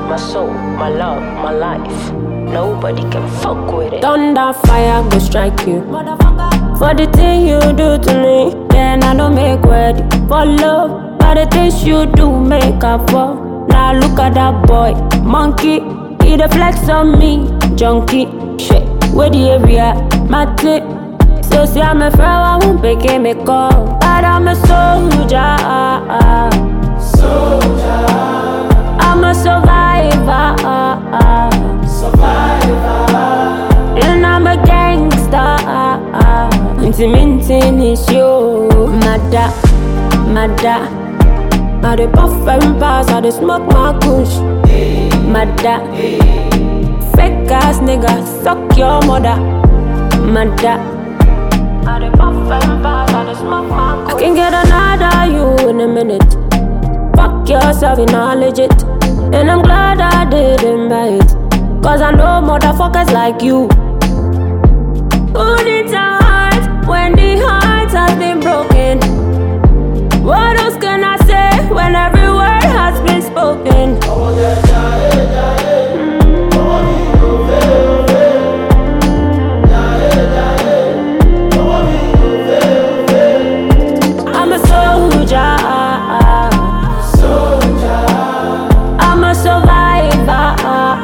my soul, my love, my life. Nobody can fuck with it. Thunder, fire, go strike you. For the thing you do to me, then I don't make ready for love. But the things you do make up for. Now look at that boy, monkey. He the flex on me, junkie. Shit, where the area, my tip. So see I'm a friend, I won't pick me call. But I'm a soldier. I'm a survivor. And I'm a gangster. Intimating is you. Mada, mada. I dey puff and pass, I dey smoke my kush. Mada. Fake ass nigga, suck your mother. Mada. I dey puff and pass, I dey smoke my kush. I can get another you in a minute. Fuck yourself, you're not legit. And I'm glad I didn't buy it. Cause I know motherfuckers like you. Who needs a heart when the heart has been broken? What else can I say when every word has been spoken? I'm a soldier. I'm a survivor.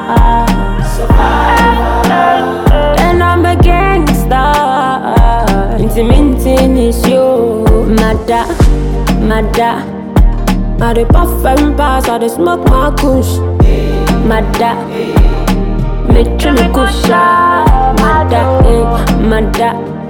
And I'm a gangster. Intimating is you. Mada, mada. I dey puff and pass, I dey smoke my kush. Mada, me trim kusha. Mada, mada.